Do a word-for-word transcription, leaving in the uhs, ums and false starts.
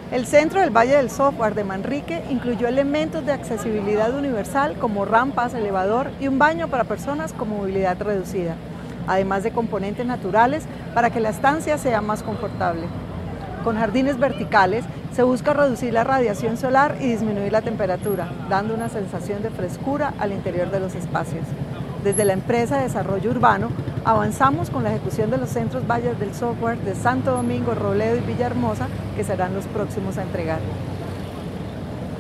El Centro del Valle del Software de Manrique incluyó elementos de accesibilidad universal como rampas, elevador y un baño para personas con movilidad reducida, además de componentes naturales para que la estancia sea más confortable. Con jardines verticales se busca reducir la radiación solar y disminuir la temperatura, dando una sensación de frescura al interior de los espacios. Desde la empresa de desarrollo urbano avanzamos con la ejecución de los centros Valles del Software de Santo Domingo, Robledo y Villahermosa, que serán los próximos a entregar.